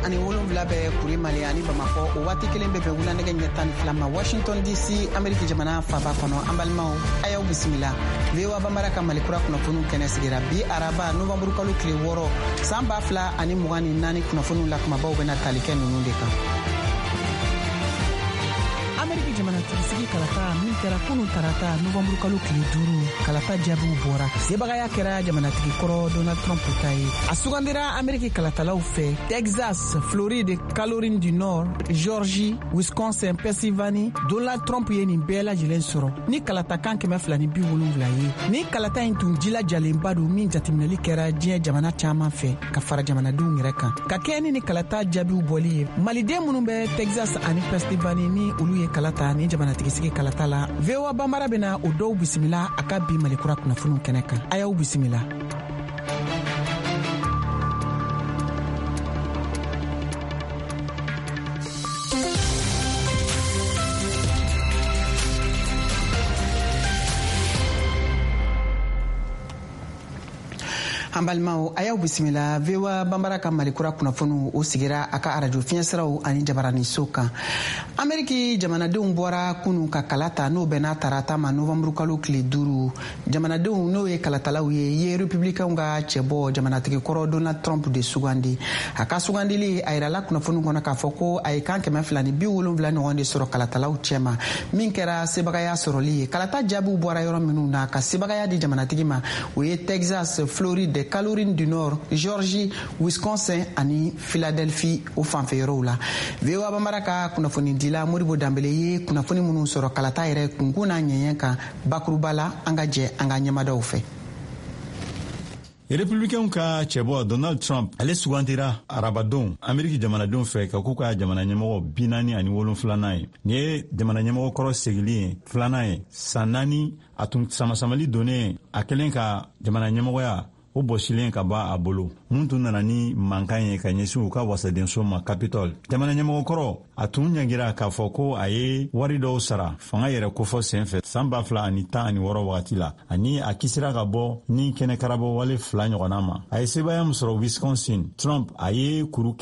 ani wolonwula bɛ kuri mali ani bamakɔ o waati kelen bɛ bɛn wulanɛgɛ ɲɛ 12 ma Washington DC Ameriki jamana faba kɔnɔ an balimaw a y'aw bisimila VOA Bambara ka malikura kunnafoniw kɛnɛ sigira bi araba novembre kalo tile 6 san 2024 kunnafoniw la kumabaw bɛna tali kɛ ninnu de kan. Ameriki jamana tigisigi kalata min kɛra kunu tarata novembre kalo tile 5 kalata jaabiw bɔra sebagaya kɛra jamanatigi kɔrɔ Donald Trump ta ye a sugandira Ameriki kalatalaw fɛ Texas, Floride, Caroline du Nord, Georgie, Wisconsin, Pennsylvanie. Donald Trump ye nin bɛɛ lajɛlen sɔrɔ ni kalatakan 270 ye ni kalata in tun jilajalenba don min jateminɛli kɛra diɲɛ jamana caman fɛ ka fara jamanadenw yɛrɛ kan ka kɛ ni kalata jaabiw bɔli ye maliden minnu bɛ Texas ani Pennsylvanie ni olu ye kalata ni jamanatigisigi kalata la VOA Bambara bena o dɔw bisimila a ka bi malikura kunnafoniw kɛnɛ kan a y'aw bisimila. An balimaw a y'aw bisimila VOA Bambara ka malikura kunnafoniw o sigira a ka arajo fiɲɛsiraw ani jabaraniso kan. Ameriki jamanadenw bɔra kunu ka kalata n'o bɛna tarata ma novembre kalo tile 5 jamanadenw n'o ye kalatalaw ye républicains ka cɛbɔ jamanatigi kɔrɔ Donald Trump de sugandi a ka sugandili a yirala kunnafoniw kɔnɔ k'a fɔ ko a ye kan 270 ɲɔgɔn de sɔrɔ kalatalaw cɛma min kɛra sebagaya sɔrɔli ye kalata jaabiw bɔra yɔrɔ minnu na ka sebagaya di jamanatigi ma o ye Texas, Floride, Caroline du Nord, Georgie, Wisconsin ani Philadelphie o fanfɛ yɔrɔw la. VOA Bambara ka kunnafoni dila Moribo Dambele ye kunnafoni minnu sɔrɔ kalata yɛrɛ kunkun n'a ɲɛɲɛ kan bakuruba la an ka jɛ an ka ɲɛmadaw fɛ. Républicains ka cɛbɔ Donald Trump ale sugantira arabadon Ameriki jamanadenw fɛ ka k'u ka jamana ɲɛmɔgɔ 47 ye. Nin ye jamana ɲɛmɔgɔ kɔrɔ segili ye 2 ye san 4 a tun samasamali donnen a kɛlen ka jamana ɲɛmɔgɔya o bɔsilen ka ba a bolo mun tun nana ni mankan ye ka ɲɛsin u ka wasadenso ma Capitol. Jamana ɲɛmɔgɔ kɔrɔ a tun ɲangira k'a fɔ ko a ye wari dɔw sara fanga yɛrɛ kofɔ senfɛ san 2016 wagati la ani a kisira ka bɔ ni kɛnɛkarabɔ wale 2 ɲɔgɔnna ma. A ye sebaya min sɔrɔ Wisconsin. Trump a ye kuru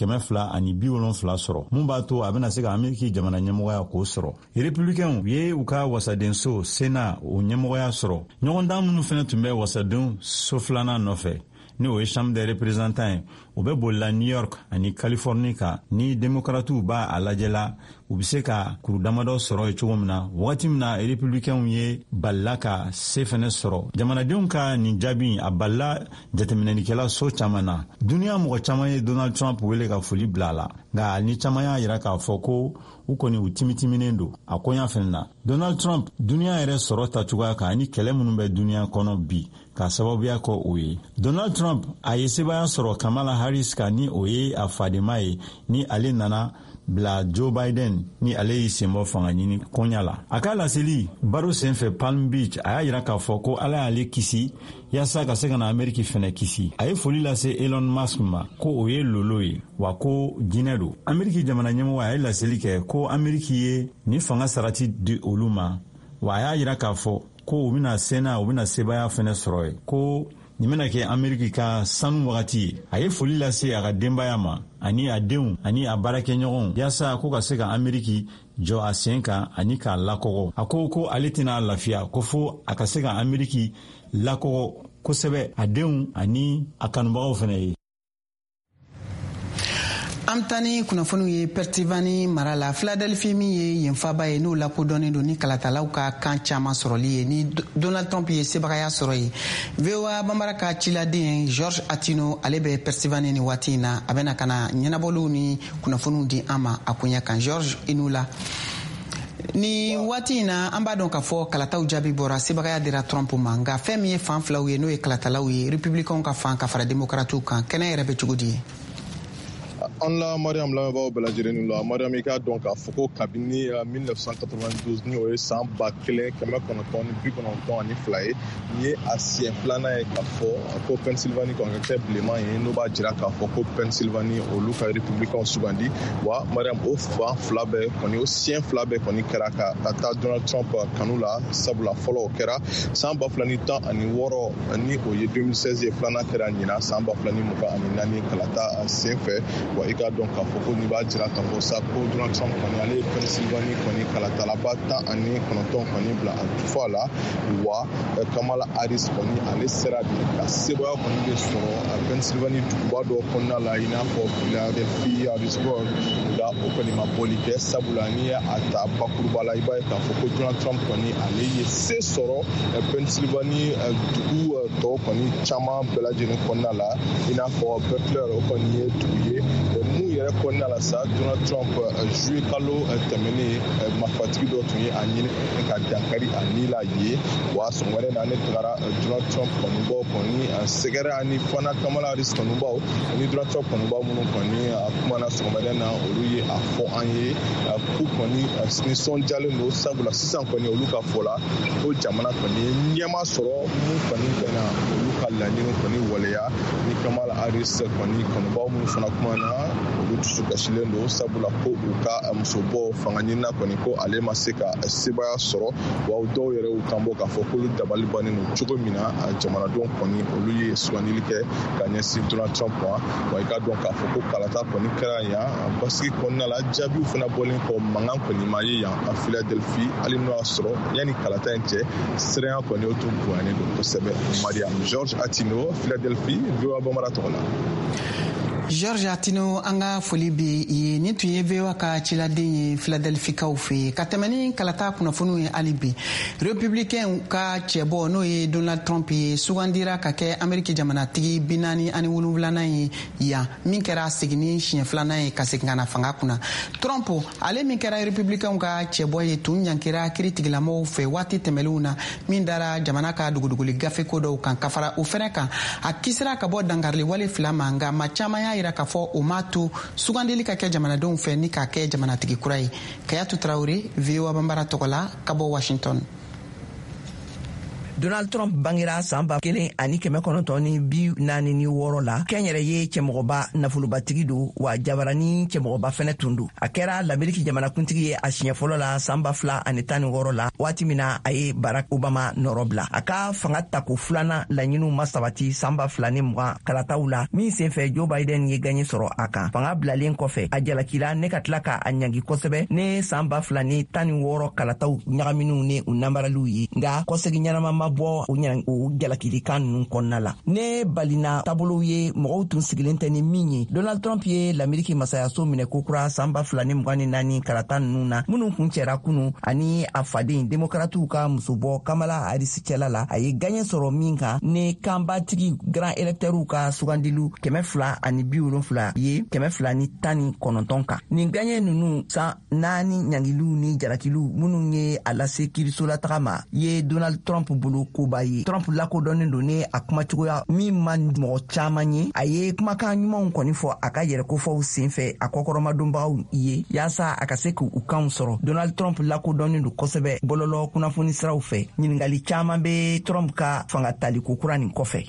270 sɔrɔ mun b'a to a bɛna se ka Ameriki jamana ɲɛmɔgɔya k'o sɔrɔ. Républicains ye u ka wasadenso Sénat o ɲɛmɔgɔya sɔrɔ. ɲɔgɔndan minnu fɛnɛ tun bɛ wasaden so 2nan nɔfɛ ni o ye Chambre des représentants ye o bɛ bolila New York ani Californie kan ni démocrates b'a a lajɛla u bɛ se ka kuru damadɔ sɔrɔ ye cogo min na wagati min na républicains ye balila ka se fɛnɛ sɔrɔ jamanadenw ka nin jaabi a balila jateminɛlikɛla so caman na duniya mɔgɔ caman ye Donald Trump wele ka foli bila a la nka ni caman y'a yira k'a fɔ ko u kɔni u timitiminen don a koɲa fɛnɛ na Donald Trump duniya yɛrɛ sɔrɔ ta cogoya kan ani kɛlɛ minnu bɛ duniya kɔnɔ bi ka sababuya kɔ o ye Donald Trump a ye sebaya sɔrɔ Kamala Harris ka ni o ye a fadema ye ni ale nana bila Joe Biden ni ale y'i senbɔ fanga ɲini koɲa la a ka laseli baro senfɛ Palm Beach a y'a yira k'a fɔ ko ala y'ale kisi yaasa ka se ka na Ameriki fɛnɛ kisi a ye foli lase Elon Musk ma ko o ye lolo ye wa ko jinɛ don Ameriki jamana ɲɛmɔgɔ a ye laseli kɛ ko Ameriki ye ni fanga sarati di olu ma wa a y'a yira k'a fɔ ko u bɛna Sénat u bɛna sebaya fɛnɛ sɔrɔ ye ko nin bɛna kɛ Ameriki ka sanu wagati ye a ye foli lase a ka denbaya ma ani a denw ani a baarakɛɲɔgɔnw yaasa ko ka se ka Ameriki jɔ a sen kan ani k'a lakɔgɔ a ko ale tɛna lafiya ko fo a ka se ka Ameriki lakɔgɔ kosɛbɛ a denw ani a kanubagaw fɛnɛ ye. An tani kunnafoniw ye Pennsylvanie mara la Philadelphie min ye yen faba ye n'o lakodɔnnen don ni kalatalaw ka kan caman sɔrɔli ye ni Donald Trump ye sebagaya sɔrɔ ye VOA Bambara ka ciladen George Atino ale bɛ Pennsylvanie ni waati in na a bɛna ka na ɲɛnabɔliw ni kunnafoniw di an ma a koɲa kan George Inula. Ni waati in na an b'a dɔn k'a fɔ kalataw jaabi bɔra sebagaya dira Trump ma nka fɛn min ye fan filaw ye n'o ye kalatalaw ye républicains ka fan ka fara démocrates kan kɛnɛ yɛrɛ bɛ cogo di ye. An la Mariam lamɛnbagaw bɛɛ lajɛlen la Mariam i k'a dɔn k'a fɔ ko kabini 1992 ni o ye san 1992 ye nin ye a siɲɛ 2nan ye k'a fɔ ko Pennsylvanie kan ka kɛ bilenman ye n'o b'a jira k'a fɔ ko Pennsylvanie olu ka républicains sugandi wa Mariam o fan fila bɛɛ kɔni o siɲɛ 2 bɛɛ kɔni kɛra ka taa Donald Trump kanu la sabula fɔlɔ o kɛra san 2016 ni o ye 2016 ye 2nan kɛra ɲina san 2024 kalata senfɛ wa i ka dɔn k'a fɔ ko nin b'a jira k'a fɔ sa ko Donald Trump kɔni ale ye Pennsylvanie kɔni kalatalaba 19 kɔni bila a tufa la wa Kamala Harris kɔni ale sera de ka sebaya kɔni bɛ sɔrɔ Pennsylvanie duguba dɔ kɔnɔna la i n'a fɔ Philadelphia, Harrisburg la o kɔni ma bɔli kɛ sabula n'i ye a ta bakuruba la i b'a ye k'a fɔ ko Donald Trump kɔni ale ye se sɔrɔ Pennsylvanie dugu tɔw kɔni caman bɛɛ lajɛlen kɔnɔna la i n'a fɔ Butler o kɔni ye dugu ye mun yɛrɛ kɔnɔna la sa Donald Trump juillet kalo tɛmɛnen marifatigi dɔ tun ye a ɲini ka dankari a ni la ye wa sɔgɔma wɛrɛ na ne tagara Donald Trump kɔnibaw kɔni sɛgɛrɛ ani fana Kamala Harris kɔnibaw ani Donald Trump kɔnibaw minnu kɔni a kumana sɔgɔma wɛrɛ na olu ye a fɔ an ye k'u kɔni nisɔndiyalen don sabula sisan kɔni olu ka fɔ la ko jamana kɔni ye ɲɛma sɔrɔ mun kɔni bɛna olu ka laɲini kɔni waleya ni Kamala Harris kɔni kɔnibaw minnu fana kumana olu dusu kasilen don sabula ko u ka musobɔ fanga ɲinina kɔni ko ale ma se ka sebaya sɔrɔ wa dɔw yɛrɛ y'u kanbɔ k'a fɔ k'olu dabali bannen don cogo min na jamanadenw kɔni olu ye sugandili kɛ ka ɲɛsin Donald Trump ma wa i ka dɔn k'a fɔ ko kalata kɔni kɛra yan basigi kɔnɔna la jaabiw fana bɔlen kɔ mankan kɔni ma ye yan a Philadelphie hali n'o y'a sɔrɔ yanni kalata in cɛ siranya kɔni o tun bonyanen don kosɛbɛ. Mariam George Atino, Philadelphie, VOA Bambara tɔgɔ la. George Atino an ka foli bɛ ye nin tun ye VOA ka ciladen ye Philadelphie kaw fɛ ka tɛmɛ ni kalata kunnafoniw ye hali bi républicain ka cɛbɔ n'o ye Donald Trump ye sugandira ka kɛ Ameriki jamanatigi 47nan ye yan min kɛra seginni siɲɛ 2nan ye ka segin ka na fanga kunna. Trump ale min kɛra républicain ka cɛbɔ ye tun ɲankira kiiritigilamaw fɛ waati tɛmɛlenw na min dara jamana ka duguduguli gafe ko dɔw kan ka fara o fɛnɛ kan a kisira ka bɔ dangarili wale fila ma nka ma caman y'a yira k'a fɔ o m'a to sugandili ka kɛ jamanadenw fɛ ni k'a kɛ jamanatigi kura ye. Kayatu Traoré, VOA Bambara tɔgɔ la ka bɔ Washington. Donald Trump bangira san 1946 la kɛnyɛrɛ ye cɛmɔgɔba nafolobatigi don wa jabarani cɛmɔgɔba fɛnɛ tun don. A kɛra l'Ameriki jamanakuntigi ye a siɲɛ fɔlɔ la san 2016 la waati min na a ye Barack Obama nɔrɔ bila. A ka fanga tako filanan laɲiniw ma sabati san 2020 kalataw la min senfɛ Joe Biden ye gagné sɔrɔ a kan. Fanga bilalen kɔfɛ a jalakila ne ka tila ka a ɲangi kosɛbɛ ne san 2016 kalataw ɲagaminiw ne u namaraliw ye nka kɔsegi ɲɛnama ma bɔ o jalakilikan ninnu kɔnɔna la. Ne balina taabolow ye mɔgɔw tun sigilen tɛ ni min ye. Donald Trump ye l'Ameriki masayaso minɛ kokura san 2024 kalata ninnu na minnu kun cɛra kunu ani a faden demokratiw ka musobɔ Kamala Harris cɛla la a ye gagné sɔrɔ min kan ne kanbatigi grand électeurs ka sugandiliw 270 ye 219 kan. Nin gagné ninnu san 4 ɲangiliw ni jalakiliw minnu ye a lase kiirisolataga ma ye Donald Trump bolo koba ye. Trump lakodɔnnen don ne a kumacogoya min man mɔgɔ caman ye. A ye kumakan ɲumanw kɔni fɔ a ka yɛrɛkofɔw senfɛ a kɔkɔrɔmadonbagaw ye yaasa a ka se k'u kanw sɔrɔ. Donald Trump lakodɔnnen don kosɛbɛ bɔlɔlɔ kunnafoni siraw fɛ. Ɲiningali caman bɛ Trump ka fanga taliko kura nin kɔfɛ.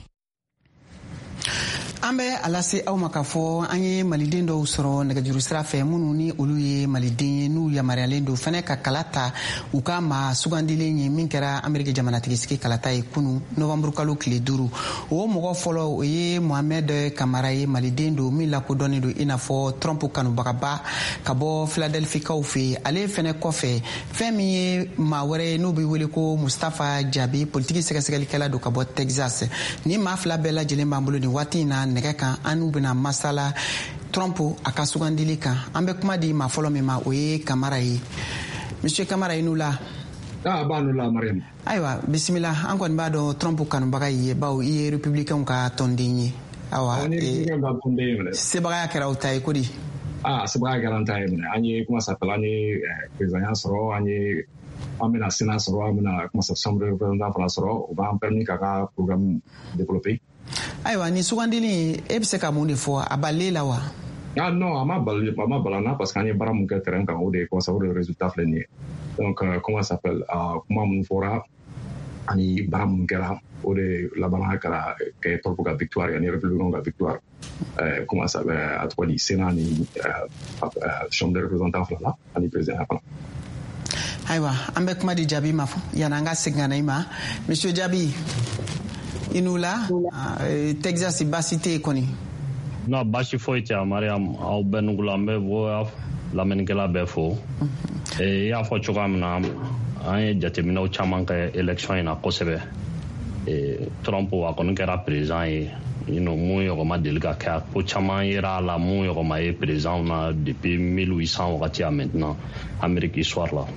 An bɛ a lase aw ma k'a fɔ an ye maliden dɔw sɔrɔ nɛgɛjuru sira fɛ minnu ni olu ye maliden ye n'u yamaruyalen don fɛnɛ ka kala ta u ka maa sugandilen ye min kɛra Ameriki jamanatigisigi kalata ye kunu nɔvanburu kalo tile 5 o mɔgɔ fɔlɔ o ye Mohamed Kamara ye maliden don min lakodɔnnen don i n'a fɔ Trump kanubagaba ka bɔ Philadelphie kaw fɛ ale fɛnɛ kɔfɛ fɛn min ye maa wɛrɛ n'o bɛ wele ko Mustafa Jabi politiki sɛgɛsɛgɛlikɛla don ka bɔ Texas ni maa fila bɛɛ lajɛlen b'an bolo nin waati in na nɛgɛ kan an n'u bɛna masala Trump a ka sugandili kan an bɛ kuma di maa fɔlɔ min ma o ye Kamara ye. Monsieur Kamara i n'u la. B'a n'u la Mariam. Ayiwa bisimila an kɔni b'a dɔn Trump kanubaga ye bawo i ye républicain ka tɔnden ye. Awa sebagaya kɛra aw ta ye ko di. Sebagaya kɛra an ta ye minɛ an ye kuma s'appelle an ye président sɔrɔ an bɛna Sénat sɔrɔ an bɛna kuma sa chambre de représentants fana sɔrɔ o b'an permis k'a ka programme développer. Ayiwa ni sugandili e bɛ se ka mun de fɔ a balile la wa? Non a ma balanna parce que an ye baara mun kɛ terrain kan o de comme ça o de résultat filɛ nin ye. Donc comment ça s'appelle kuma mun fɔra ani baara mun kɛra o de laban kɛra kɛ Trump ka victoire ani républicain ka victoire. Comment ça s'appelle a tɔgɔ di Sénat ni chambre de représentants fana la ani président fana. Ayiwa an bɛ kuma di Jabi ma yanni an ka segin ka na i ma Monsieur Jabi. Inula Texas basi tɛ kɔni. non basi foyi tɛ Mariam aw bɛɛ nugula an bɛ bɔ lamɛnnikɛla bɛɛ fo i y'a fɔ cogoya min na an ye jateminɛw caman kɛ élection in na kosɛbɛ Trump a kɔni kɛra président ye mun ɲɔgɔn ma deli ka kɛ ko caman yera a la mun ɲɔgɔn ma ye président na depuis 1800 wagati à maintenant Amérique histoire la.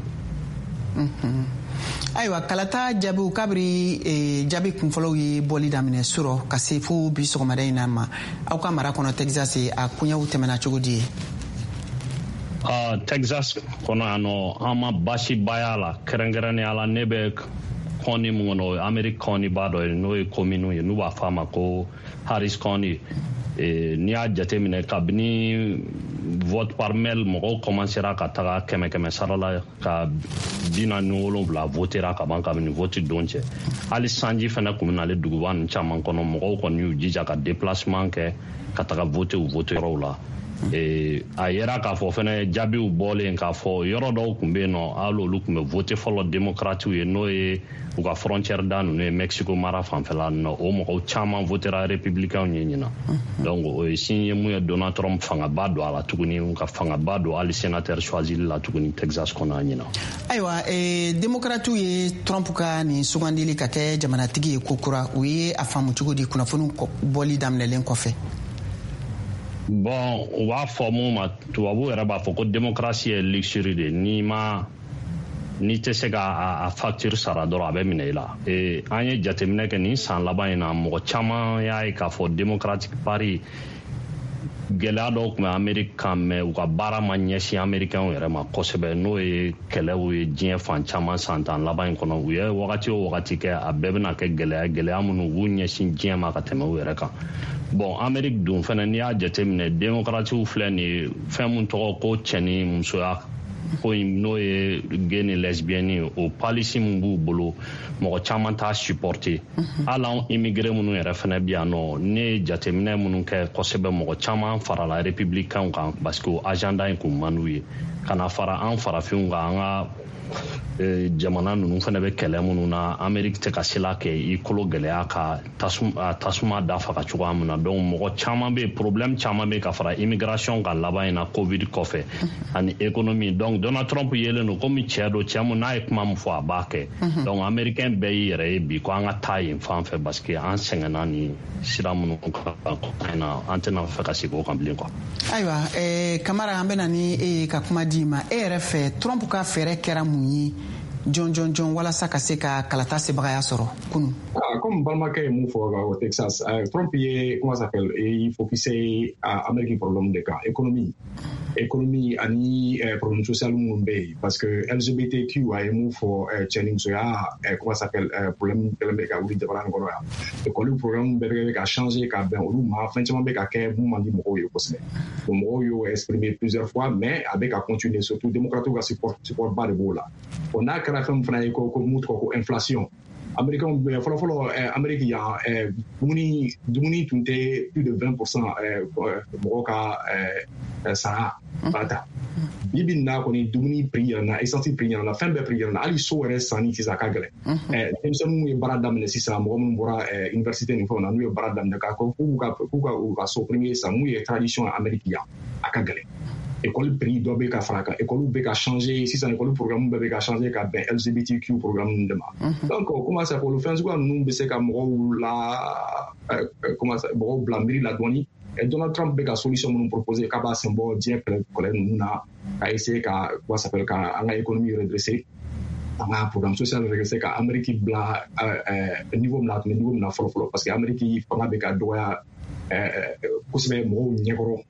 ayiwa kalata jaabiw kabiri jaabi kunfɔlɔw ye bɔli daminɛ sɔrɔ ka se fo bi sɔgɔmada in na ma aw ka mara kɔnɔ Texas a kuɲɛw tɛmɛna cogo di ye? Texas kɔnɔ yan nɔ an ma basiba y'a la kɛrɛnkɛrɛnnenya la ne bɛ kɔni mun kɔnɔ Amérique kɔni b'a dɔ ye n'o ye commune ye n'u b'a fɔ a ma ko Harris kɔni n'i y'a jateminɛ kabini vote par mail mɔgɔw commencera ka taga 100 sara la ka 47 votera ka ban kabini vote don cɛ hali sanji fana kun bɛ nale duguba ninnu caman kɔnɔ mɔgɔw kɔni y'u jija ka déplacement kɛ ka taga vote yɔrɔw la a yera k'a fɔ fɛnɛ jaabiw bɔlen k'a fɔ yɔrɔ dɔw kun bɛ yen nɔ hali olu kun bɛ vote fɔlɔ démocrates ye n'o ye u ka frontière da ninnu ye Mexico mara fanfɛla ninnu o mɔgɔw caman votera républicains ye ɲinan donc o ye signe ye mun ye Donald Trump fangaba don a la tuguni ka fangaba don hali sénateur choisili la tuguni Texas kɔnɔ a ɲinan. ayiwa démocrates ye Trump ka nin sugandili ka kɛ jamanatigi ye ko kura u ye a faamu cogo di kunnafoni bɔli daminɛlen kɔfɛ? Bon u b'a fɔ mun ma tubabu yɛrɛ b'a fɔ ko démocratie ye luxury de n'i tɛ se ka a facture sara dɔrɔn a bɛ minɛ i la an ye jateminɛ kɛ nin san laban in na mɔgɔ caman y'a ye k'a fɔ Democratic Party gɛlɛya dɔw tun bɛ Amérique kan mɛ u ka baara ma ɲɛsin Américains yɛrɛ ma kosɛbɛ n'o ye kɛlɛw ye diɲɛ fan caman san tan laban in kɔnɔ u ye wagati o wagati kɛ a bɛɛ bɛna kɛ gɛlɛya minnu u b'u ɲɛsin diɲɛ ma ka tɛmɛ u yɛrɛ kan. Bon Amérique dun fana n'i y'a jateminɛ démocrates filɛ nin ye fɛn mun tɔgɔ ko cɛ ni musoya ko n'o ye gay ni lesbienne ye o policy mun b'u bolo mɔgɔ caman t'a supporter hali an immigré minnu yɛrɛ fana bi yan nɔ ne ye jateminɛ minnu kɛ kosɛbɛ mɔgɔ caman farala républicains kan parce que o agenda in kun man d'u ye kana fara an farafinw kan an ka jamana ninnu fana bɛ kɛlɛ minnu na Amérique tɛ ka sela kɛ i kolo gɛlɛya ka tasuma dafa ka cogoya min na donc mɔgɔ caman bɛ problème caman bɛ ka fara immigration kan laban in na Covid kɔfɛ ani économie donc Donald Trump yelen don komi cɛ don cɛ mun n'a ye kuma min fɔ a b'a kɛ donc américain bɛɛ y'i yɛrɛ ye bi ko an ka taa yen fan fɛ parce que an sɛgɛnna ni sira minnu kan na an tɛna fɛ ka segin o kan bilen quoi. ayiwa Kamara an bɛna ni e ye ka kuma di ma e yɛrɛ fɛ Trump ka fɛɛrɛ kɛra mun ye jɔn walasa ka se ka kalata sebagaya sɔrɔ kunu? Comme balimakɛ ye mun fɔ au Texas, Trump ye comment ça s'appelle il focusé à Amérique problème de cas économie ani problème social mun bɛ yen parce que LGBTQ a ye mun fɔ cɛ ni musoya comment ça s'appelle problème bɛ ka wuli jamana kɔnɔ yan école programme bɛ ka changer ka bɛn olu ma fɛn caman bɛ ka kɛ mun man di mɔgɔw ye kosɛbɛ donc mɔgɔw y'o exprimer plusieurs fois mais a bɛ ka continuer surtout démocrates ka support ba de b'o la bon n'a kɛra fɛn fana ye ko mun tɔgɔ ko inflation Américains fɔlɔ Amérique yan dumuni tun tɛ plus de 20% mɔgɔw ka sara bata bibi n'a kɔni dumuni prix yɛlɛna essence prix yɛlɛna fɛn bɛɛ prix yɛlɛna hali so yɛrɛ sanni sisan ka gɛlɛn denmisɛnninw ye baara daminɛ sisan mɔgɔ minnu bɔra université ni fɛnw na n'u ye baara daminɛ k'a fɔ k'u ka so premier san mun ye tradition Amérique yan a ka gɛlɛn école prix dɔ bɛ ka fara kan école bɛ ka changer sisan école programme bɛɛ bɛ ka changer ka bɛn LGBTQ programme de ma donc comment ça pour le fɛn suguya ninnu bɛ se ka mɔgɔw bila miiri la dɔɔni Donald Trump bɛ ka solution minnu proposer k'a b'a sen bɔ diɲɛ kɛlɛ ninnu na ka essayer ka comment ça s'appelle ka an ka économie redresser an ka programme social redresser ka Amérique bila niveau min na tun bɛ niveau min na fɔlɔ parce que Amérique fanga bɛ ka dɔgɔya kosɛbɛ mɔgɔw ɲɛkɔrɔ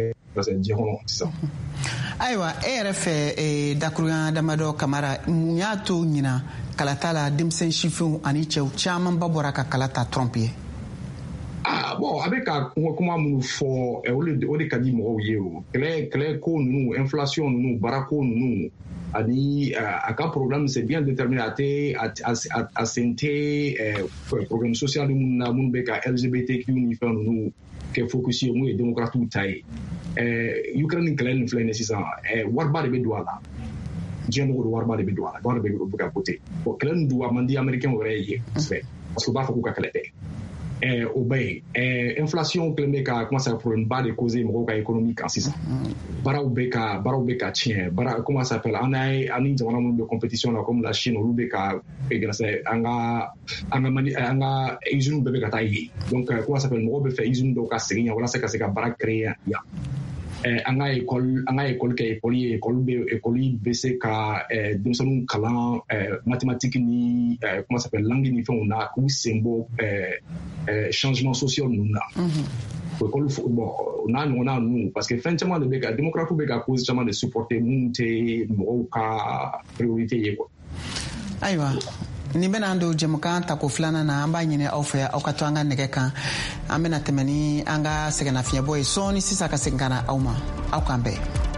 ayiwa e yɛrɛ fɛ dakurunya damadɔ Kamara mun y'a to ɲina kalata la denmisɛn sifinw ani cɛw caman ba bɔra ka kalata Trump ye? Bon a bɛ ka kuma minnu fɔ o de ka di mɔgɔw ye o kɛlɛ ko ninnu inflation ninnu baara ko ninnu ani a ka programme c'est bien déterminé a sen tɛ programme social minnu na minnu bɛ ka LGBTQ ni fɛn ninnu kɛ focus ye mun ye démocrates ta ye Ukraine kɛlɛ nin filɛ nin sisan wariba de bɛ don a la diɲɛ mɔgɔw de wariba de bɛ don a la wari bɛ ka voter bon kɛlɛ nin dun a man di américain wɛrɛ ye kosɛbɛ parce que u b'a fɔ k'u ka kɛlɛ tɛ au bay inflation klembe ka commence à prendre bas de causer mo ka économique en sisa bara ubeka tien bara comment ça s'appelle ani jamana mo de compétition là comme la Chine ou ubeka grâce anga usine bebe ka tayi donc comment ça s'appelle mo be fait usine do ka seguir wala c'est ka bara créer ya anga école ke école BC ka demsonu kalan mathématique ni comment ça s'appelle langue ni fait on a ou symbole changement social nous na école bon on a nous parce que finalement le béga démocrate béga cause justement de supporter monter mo ka priorité quoi aywa ni bena ando jemukan ta ko flana na amba nyine ofa au ka to anga nege kan amena temeni anga segana fia boy so ni sisa ka sengana auma au kambe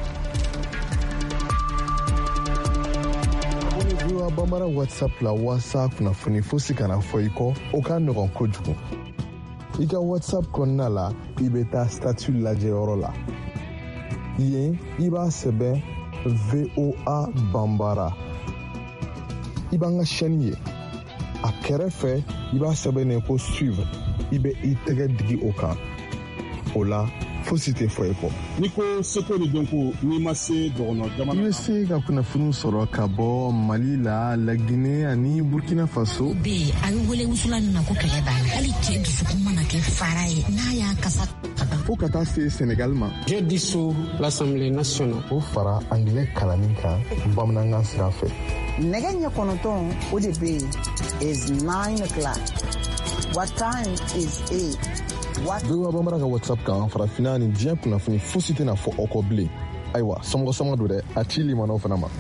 Bonjour bamara WhatsApp la WhatsApp na funi fosi kana foiko oka no kojugu ika WhatsApp konna la ibeta statut la jeoro la yen iba sebe VOA Bambara ibanga chaîne ye a kɛrɛfɛ i b'a sɛbɛnnen ko suivre i bɛ i tɛgɛ digi o kan o la fosi tɛ fɔ i kɔ ni ko seko de dɔn ko n'i ma se dɔgɔnɔ jamana i bɛ se ka kunnafoni sɔrɔ ka bɔ Mali la Laginɛ ani Burkina Faso be a bɛ wele wusulan na ko kɛlɛ banna hali cɛ dusukun mana kɛ fara ye n'a y'a kasa fo ka taa se Sénégal ma je dissous l'Assemblée nationale o fara anglais kalanni kan bamanankan sira fɛ nɛgɛ ɲɛ kɔnɔntɔn o de bɛ yen is 9 o'clock. What time is 8? Bewa bambara ka WhatsApp kan farafina ni diɲɛ kunnafoni fosi tɛna fɔ aw kɔ bilen ayiwa sɔmɔgɔ don dɛ a ci limanaw fana ma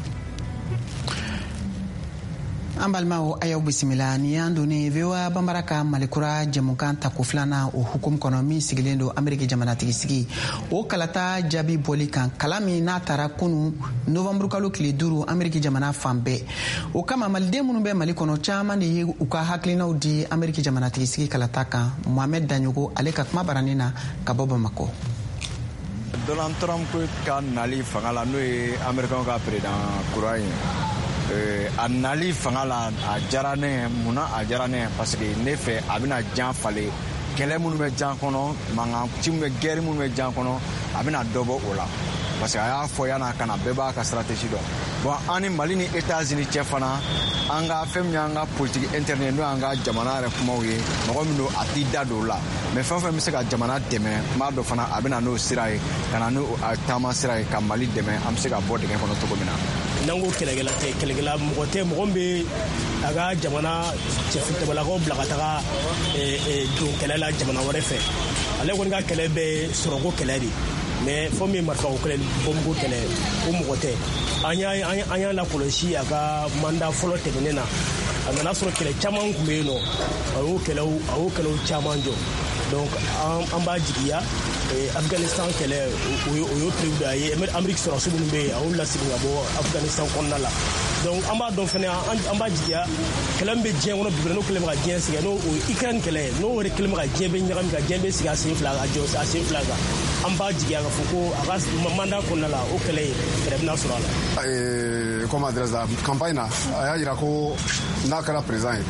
an balimaw a y'aw bisimila ni y'an donni VOA Bambara ka malikura jɛmukan ta ko filanan o hukumu kɔnɔ min sigilen don Ameriki jamanatigi sigi o kalata jaabi bɔli kan kala min n'a taara kunu novamburu kalo tile 5 Ameriki jamana fan bɛɛ o kama maliden minnu bɛ Mali kɔnɔ caman de ye u ka hakilinaw di Ameriki jamanatigi sigi kalata kan Mohamed Danyogo ale ka kuma baranin na ka bɔ Bamako. Donald Trump ka nali fanga la n'o ye Amerikɛnw ka président kura ye a nali fanga la a diyara ne munna a diyara ne parce que ne fɛ a bɛna jan falen kɛlɛ minnu bɛ jan kɔnɔ mankan ci minnu bɛ guerre minnu bɛ jan kɔnɔ a bɛna dɔ bɔ o la parce que a y'a fɔ yan'a ka na bɛɛ b'a ka stratégie dɔn bon an ni Mali ni États-Unis cɛ fana an ka fɛn min y'an ka politique interne n'o y'an ka jamana yɛrɛ kumaw ye mɔgɔ min don a t'i da don o la mais fɛn fɛn bɛ se ka jamana dɛmɛ n b'a dɔn fana a bɛna n'o sira ye ka na n'o taama sira ye ka Mali dɛmɛ an bɛ se ka bɔ dingɛ kɔnɔ cogo min na. n'an ko kɛlɛkɛla tɛ kɛlɛkɛla mɔgɔ tɛ mɔgɔ min bɛ a ka jamana cɛfintabalakaw bila ka taga don kɛlɛ la jamana wɛrɛ fɛ ale kɔni ka kɛlɛ bɛ sɔrɔko kɛlɛ de mais fɔ min marifako kɛlɛ bɔnko kɛlɛ o mɔgɔ tɛ an y'a lakɔlɔsi a ka manda fɔlɔ tɛmɛnen na a nana sɔrɔ kɛlɛ caman tun bɛ yen nɔ a y'o kɛlɛw caman jɔ donc an b'a jigiya Afghanistan kɛlɛ o y'o prévu a ye Amérique sɔrɔsi minnu bɛ yen a y'o lasigi ka bɔ Afghanistan kɔnɔna la donc an b'a dɔn fana an b'a jigiya kɛlɛ min bɛ diɲɛ kɔnɔ bi n'o kɛlen bɛ ka diɲɛ sigi n'o o ye Ukraine kɛlɛ ye n'o yɛrɛ kɛlen bɛ ka diɲɛ bɛ ɲagami ka diɲɛ bɛ sigi a sen fila kan an b'a jigiya ka fɔ ko a ka mandat kɔnɔna la o kɛlɛ fɛɛrɛ bɛna sɔrɔ a la. comment dire ça campagne na a y'a jira ko n'a kɛra président ye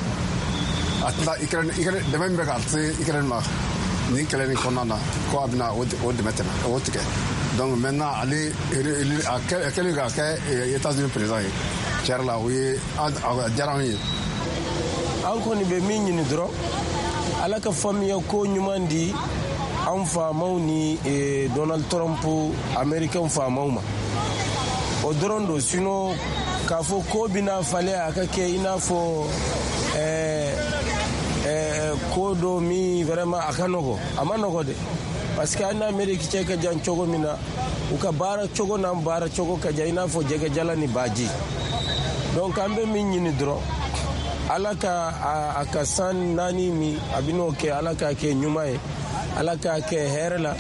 a tɛna Ukraine dɛmɛ min bɛ ka se Ukraine ma ni kɛlɛ nin kɔnɔna na ko a bɛna o dɛmɛ tɛmɛ o tigɛ donc maintenant ale a kɛlen ka kɛ États-Unis président ye tiɲɛ yɛrɛ la o ye a diyara an ye. an kɔni bɛ min ɲini dɔrɔn ala ka faamuya ko ɲuman di an faamaw ni Donald Trump Américain faamaw ma o dɔrɔn don sinon k'a fɔ ko bɛna falen a ka kɛ i n'a fɔ ko dɔ min vraiment a ka nɔgɔ a ma nɔgɔ de parce que an ni Amérique cɛ ka jan cogo min na u ka baara cogo n'an baara cogo ka jan i n'a fɔ jɛgɛjala ni baji donc an bɛ min ɲini dɔrɔn ala ka a ka san naani min a bɛ n'o kɛ ala k'a kɛ ɲuman ye ala k'a kɛ hɛrɛ la.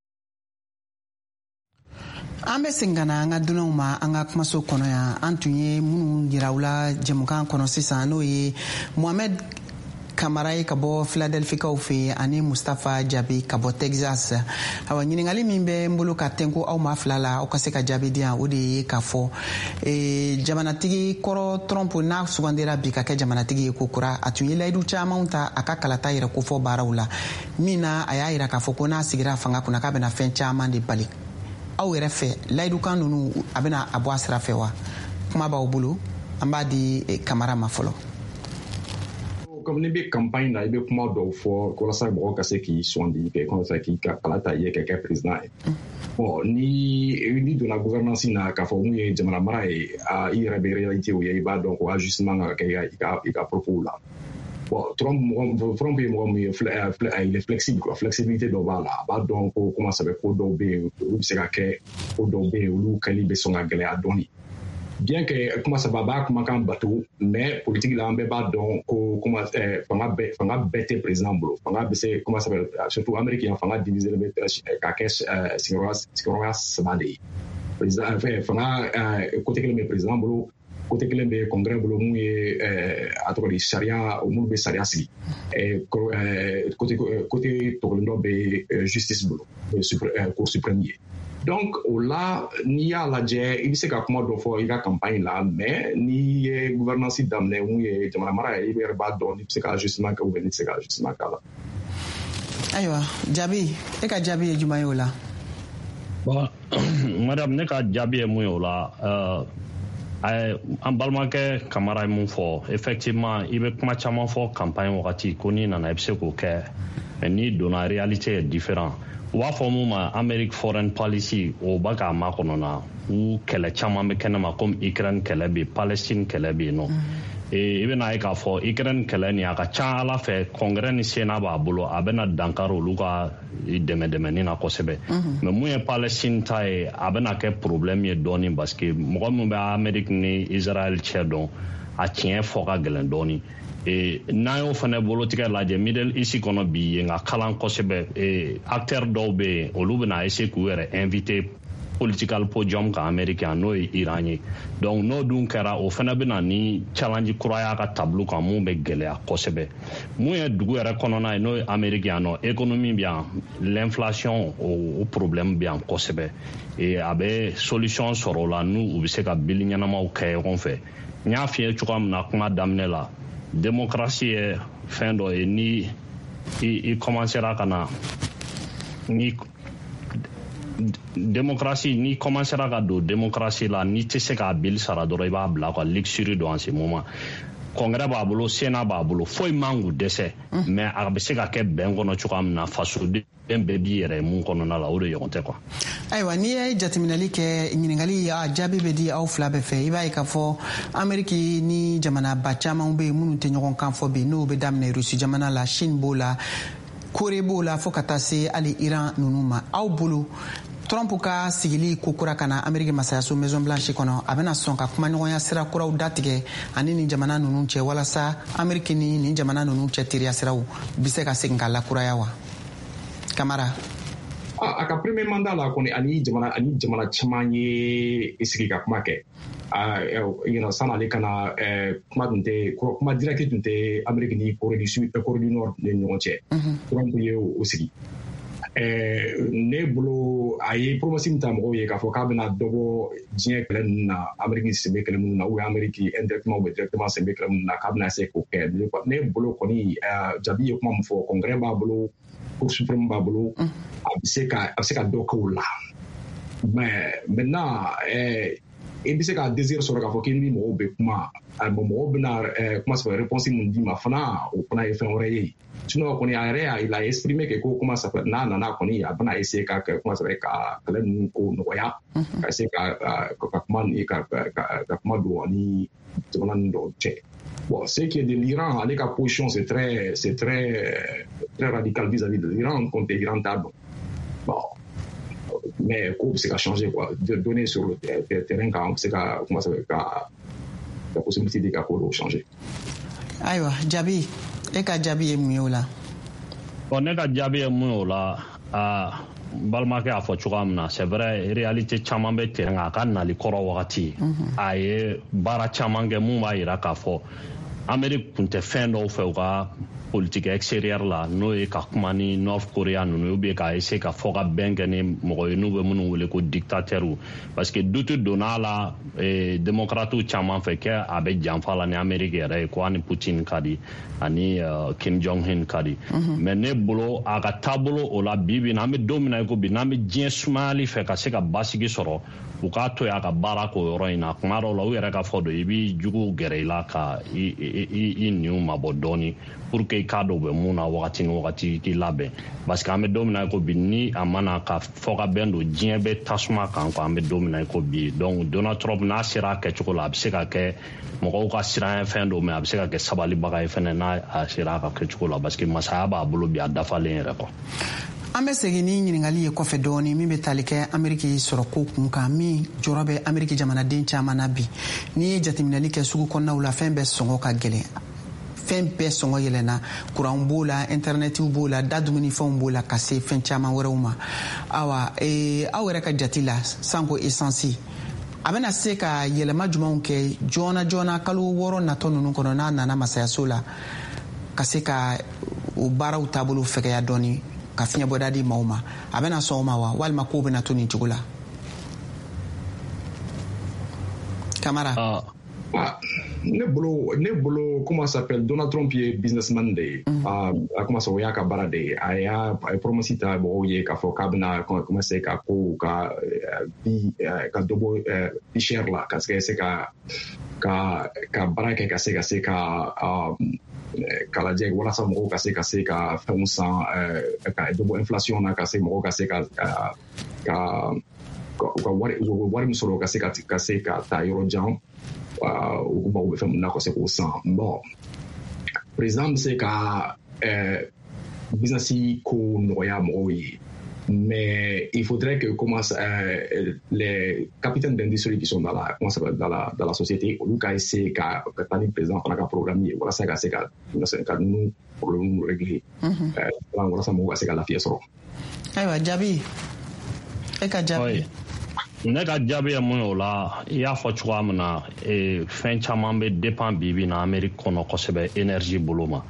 an bɛ segin ka na an ka dunanw ma an ka kumaso kɔnɔ yan an tun ye minnu yira u la jɛmukan kɔnɔ sisan n'o ye Mohamed Kamara ye ka bɔ Philadelphia kaw fe ani Mustafa Jabi ka bɔ Texas. Awa ɲiningali min bɛ n bolo ka tɛnko aw ma fila la aw ka se ka jaabi di yan o de ye k'a fɔ jamanatigi kɔrɔ Trump n'a sugandira bi ka kɛ jamanatigi ye kokura a tun ye layidu caman ta a ka kalata yɛrɛ kofɔ baaraw la min na a y'a yira k'a fɔ ko n'a sigira fanga kunna k'a bɛna fɛn caman de bali. Aw yɛrɛ fɛ layidukan ninnu a bɛna a bɔ a sira fɛ wa? Kuma b'aw bolo an b'a di Kamara ma fɔlɔ. Comme ni bɛ campagne na i bɛ kuma dɔw fɔ walasa mɔgɔw ka se k'i sɔndi kɛ comme ça k'i ka kalata ye ka kɛ président ye. Bon ni donna gouvernance na k'a fɔ mun ye jamana mara ye i yɛrɛ bɛ réalité o ye i b'a dɔn ko ajustement ka kɛ i ka propos la. Bon Trump ye mɔgɔ min ye il est flexible quoi, flexibilité dɔ b'a la a b'a dɔn ko comment ça fait ko dɔw bɛ yen olu bɛ se ka kɛ ko dɔw bɛ yen olu kɛli bɛ sɔn ka gɛlɛya dɔɔni. Bien que kuma saba b'a kumakan bato mais politique la an bɛɛ b'a dɔn ko fanga bɛɛ tɛ président bolo fanga bɛ se comment ça surtout Amérique yan fanga divisé bɛ ka kɛ sigiyɔrɔma saba de ye président fanga côté kelen bɛ président bolo côté kelen bɛ congrès bolo mun ye a tɔgɔ di sariya mun bɛ sariya sigi côté tɔgɔlen dɔ bɛ justice bolo cour suprême ye. Donc o la n'i y'a lajɛ i bɛ se ka kuma dɔ fɔ i ka campagne la mais n'i ye gouvernance daminɛ mun ye jamana mara ye i yɛrɛ b'a dɔn n'i bɛ se ka ajustement kɛ ou bien n'i tɛ se ka ajustement k'a la. Ayiwa jaabi e ka jaabi ye jumɛn ye o la? Bon madame ne ka jaabi ye mun ye o la an balimakɛ Kamara ye mun fɔ effectivement i bɛ kuma caman fɔ campagne wagati ko n'i nana i bɛ se k'o kɛ mais n'i donna réalité est différent. U b'a fɔ mun ma American foreign policy o b'a k'a makɔnɔna u kɛlɛ caman bɛ kɛnɛ ma comme Ukraine kɛlɛ bɛ yen Palestine kɛlɛ bɛ yen nɔ i bɛna ye k'a fɔ Ukraine kɛlɛ nin a ka ca Ala fɛ congrès ni Sénat b'a bolo a bɛna dankari olu ka dɛmɛdɛmɛni na kosɛbɛ mais mun ye Palestine ta ye a bɛna kɛ problème ye dɔɔni parce que mɔgɔ min bɛ Amérique ni Israël cɛ dɔn a tiɲɛ fɔ ka gɛlɛn dɔɔni. N'an y'o fana bolotigɛ lajɛ Middle East kɔnɔ bi yen nka kalan kosɛbɛ acteurs dɔw bɛ yen olu bɛna essayer k'u yɛrɛ invité political podium kan Amérique yan n'o ye Iran ye donc n'o dun kɛra o fana bɛna ni challenge kura y'a ka tableau kan mun bɛ gɛlɛya kosɛbɛ mun ye dugu yɛrɛ kɔnɔna ye n'o ye Amérique yan nɔ économie bɛ yan l'inflation o problème bɛ yan kosɛbɛ a bɛ solution sɔrɔ o la n'u bɛ se ka bili ɲɛnamaw kɛ ɲɔgɔn fɛ n y'a f'i ye cogoya min na kuma daminɛ la démocratie ye fɛn dɔ ye ni i commencera ka na ni démocratie ni commencera ka don démocratie la ni tɛ se k'a bili sara dɔrɔn i b'a bila ka luxury dɔ en ce moment congrès b'a bolo Sénat b'a bolo foyi man k'u dɛsɛ mais a bɛ se ka kɛ bɛn kɔnɔ cogoya min na fasoden bɛɛ b'i yɛrɛ mun kɔnɔna la o de ɲɔgɔn tɛ quoi. Ayiwa n'i ye jateminɛli kɛ ɲininkali a jaabi bɛ di aw fila bɛɛ fɛ i b'a ye k'a fɔ Amérique ni jamanaba caman bɛ yen minnu tɛ ɲɔgɔn kan fɔ bi n'o bɛ daminɛ Rusi jamana la Chine b'o la Corée b'o la fo ka taa se hali Iran ninnu ma aw bolo Trump ka sigili kokura ka na Amérique masayaso Maison Blanche kɔnɔ a bɛna sɔn ka kumaɲɔgɔnya sira kuraw datigɛ ani nin jamana ninnu cɛ walasa Amérique ni nin jamana ninnu cɛ teriya siraw bɛ se ka segin ka lakuraya wa? Kamara. A ka premier mandat la kɔni ani jamana caman ye sigi ka kuma kɛ san'ale ka na kuma direct tun tɛ Amérique ni Corée du Nord ni ɲɔgɔn cɛ Trump ye o sigi ne bolo a ye promesse min ta mɔgɔw ye k'a fɔ k'a bɛna dɔ bɔ diɲɛ kɛlɛ ninnu na Amérique sen bɛ kɛlɛ minnu na ou bien Amérique indirectement ou directement sen bɛ kɛlɛ minnu na k'a bɛna essayer k'o kɛ ne bolo kɔni Jabi ye kuma min fɔ congrès b'a bolo Cour suprême b'a bolo a bɛ se ka dɔ kɛ o la mais maintenant i bɛ se ka désir sɔrɔ k'a fɔ k'i ni mɔgɔw bɛ kuma mɔgɔw bɛna kuma sɔrɔ réponse min d'i ma fana o fana ye fɛn wɛrɛ ye sinon kɔni a yɛrɛ il a exprimé que ko kuma sɔrɔ n'a nana kɔni a bɛna essayer ka kuma sɔrɔ ka kɛlɛ ninnu ko nɔgɔya ka essayer ka kuma don ani jamana ninnu dɔw cɛ. Bon, ce qui est de l'Iran, avec la position, c'est très radical vis-à-vis de l'Iran contre l'Iran table. Bon, mais quoi, c'est qu'à changer quoi, de donner sur le terrain quand c'est qu'à commencer avec la possibilité de quoi changer. Aïwa, Jabi, et qu'à Jabi est mieux là. Bon, n'est qu'à Jabi est mieux là. Balimakɛ a fɔ cogoya min na c'est vrai réalité caman bɛ terrain kan a ka nali kɔrɔ wagati a ye baara caman kɛ mun b'a jira k'a fɔ Amérique kun tɛ fɛn dɔw fɛ u ka politique extérieure la n'o ye ka kuma ni North Korea ninnu ou bien ka essayer ka fɔ ka bɛn kɛ ni mɔgɔ ye n'u bɛ minnu wele ko dictateur parce que dutu donna la démocrates caman fɛ kɛ a bɛ janfa la ni Amérique yɛrɛ ye ko ani Poutine ka di ani Kim Jong-un ka di mais ne bolo a ka taabolo o la bi na an bɛ don min na ko bi n'an bɛ diɲɛ sumayali fɛ ka se ka basigi sɔrɔ u k'a to a ka baara k'o yɔrɔ in na kuma dɔw la u yɛrɛ ka fɔ don i b'i juguw gɛrɛ i la ka i niw mabɔ dɔɔni pour que i k'a dɔw bɛ mun na wagati ni wagati k'i labɛn parce que an bɛ don min na ko bi ni a mana ka fɔ ka bɛn don diɲɛ bɛ tasuma kan an bɛ don min na ko bi donc Donald Trump n'a sera a kɛcogo la a bɛ se ka kɛ mɔgɔw ka siran fɛn dɔ mais a bɛ se ka kɛ sabalibaga ye fɛnɛ n'a sera a ka kɛcogo la parce que masaya b'a bolo bi a dafalen yɛrɛ kɔ. An bɛ segin ni ɲininkali ye kɔfɛ dɔɔni min bɛ tali kɛ Ameriki sɔrɔ ko kun kan min jɔrɔ bɛ Ameriki jamanaden caman na bi n'i ye jateminɛli kɛ sugu kɔnɔnaw la fɛn bɛɛ sɔngɔ ka gɛlɛn fɛn bɛɛ sɔngɔ yɛlɛnna kuran b'o la internetiw b'o la da dumunifɛnw b'o la ka se fɛn caman wɛrɛw ma awa aw yɛrɛ ka jati la sanko essence a bɛna se ka yɛlɛma jumanw kɛ joona joona kalo 6 natɔ ninnu kɔnɔ n'a nana masayaso la ka se ka o baaraw taabolo fɛgɛya dɔɔni ka fiɲɛ bɔda di maaw ma a bɛna sɔn o ma wa walima ko bɛna to nin cogo la Camara ne bolo comment ça s'appelle Donald Trump ye businessman de ye a commencé o y'a ka baara de ye a ye promesse ta mɔgɔw ye k'a fɔ k'a bɛna commencer ka ko ka dɔbɔ vie chère la ka se ka baara kɛ ka se ka ka lajɛ walasa mɔgɔw ka se ka fɛnw san ka dɔbɔ inflation na ka se mɔgɔw ka se ka wari min sɔrɔ ka se ka taa yɔrɔ jan u bɛ fɛn min na ka se k'o san bon président bɛ se ka business ko nɔgɔya mɔgɔw ye mais il faudrait que les capitaines d'industrie qui sont dans la société olu ka essayer ka taa ni président fana ka programme ye walasa ka se ka ninnu problème régler walasa mɔgɔw ka se ka lafiya sɔrɔ. Ayiwa jaabi e ka jaabi. Ne ka jaabi ye mun o la i y'a fɔ cogoya min na fɛn caman bɛ dépend bi na Amérique kɔnɔ kosɛbɛ énergie bolo ma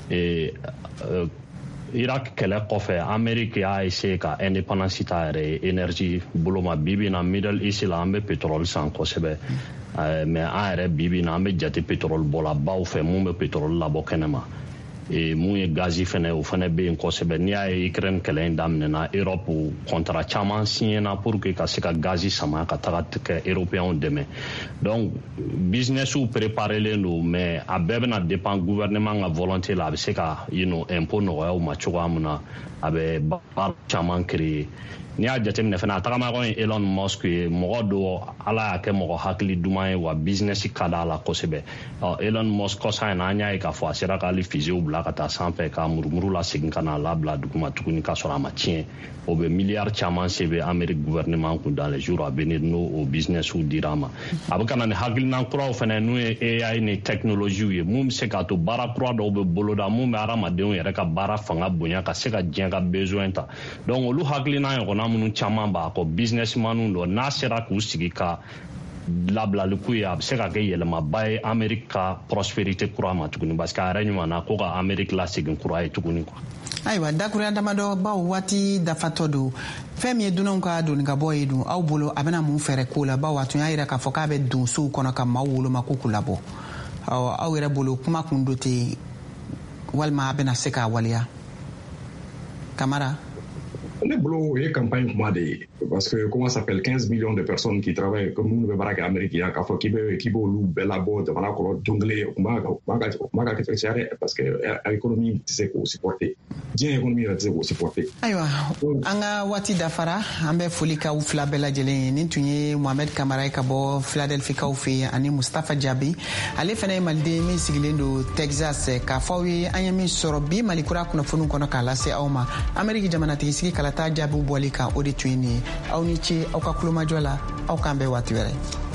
Irak kɛlɛ kɔfɛ Amérique y'a essayé ka indépendance ta yɛrɛ ye énergie bolo ma bi na Middle East la an bɛ pétrole san kosɛbɛ mais an yɛrɛ bi na an bɛ jate pétrole bɔla baw fɛ mun bɛ pétrole labɔ kɛnɛma mun ye gazi fɛnɛ o fɛnɛ bɛ yen kosɛbɛ n'i y'a ye Ukraine kɛlɛ in daminɛna Europe contrat caman signéna pour que ka se ka gazi sama ka taga kɛ européens dɛmɛ donc businessw préparelen don mais a bɛɛ bɛna dépend gouvernement ka volonté la a bɛ se ka impôt nɔgɔya u ma cogoya min na a bɛ baara caman créer n'i y'a jateminɛ fana a tagamaɲɔgɔn ye Elon Musk ye mɔgɔ do ala y'a kɛ mɔgɔ hakili duman ye wa business ka d'a la kosɛbɛ Elon Musk kɔsa in na an y'a ye k'a fɔ a sera k'ale fisew bila ka taa sanfɛ ka murumuru la segin ka na labila duguma tuguni k'a sɔrɔ a ma tiɲɛ o bɛ miliyari caman sɛbɛn Amérique gouvernement kun dans les jours à venir n'o o businessw dira ma a bɛ ka na ni hakilina kuraw fana n'o ye AI ni technologiw ye mun bɛ se k'a to baara kura dɔw bɛ boloda mun bɛ adamadenw yɛrɛ ka baara fanga bonya ka se ka diɲɛ ka besoin ta donc olu hakilina ɲɔgɔnna minnu caman b'a kɔ businessmanw dɔ n'a sera k'u sigi ka labilaliku ye a bɛ se ka kɛ yɛlɛmaba ye Amérique ka prospérité kura ma tuguni parce que a yɛrɛ ɲuman na ko ka Amérique lasegin kura ye tuguni quoi. Ayiwa dakuruya damadɔ baw waati dafatɔ don fɛn min ye dunanw ka doni ka bɔ ye dun aw bolo a bɛna mun fɛɛrɛ ko la baw a tun y'a jira k'a fɔ k'a bɛ don sow kɔnɔ ka maaw woloma ko k'u labɔ aw yɛrɛ bolo kuma kun do ten walima a bɛna se k'a waleya Camara. Ne bolo o ye campagne kuma de ye parce que comment ça s'appelle 15 millions de personnes qui travaillent comme nous bɛ baara kɛ Amérique yan k'a fɔ k'i b'olu bɛɛ labɔ jamana kɔnɔ don kelen o kuma ka kɛ caya dɛ parce que économie tɛ se k'o supporter diɲɛ économie yɛrɛ tɛ se k'o supporter. Ayiwa an ka waati dafara an bɛ foli k'aw fila bɛɛ lajɛlen ye nin tun ye Mohamed Camara ka bɔ Philadelphie kaw fɛ yen ani Mustafa Jabi ale fana ye maliden min sigilen don Texas k'a fɔ aw ye an ye min sɔrɔ bi Malikura kunnafoniw kɔnɔ k'a lase aw ma Amérique jamanatigi sigi kalata jaabiw bɔli kan o de tun ye nin ye aw ni ce aw ka kulomajɔ la aw k'an bɛɛ waati wɛrɛ.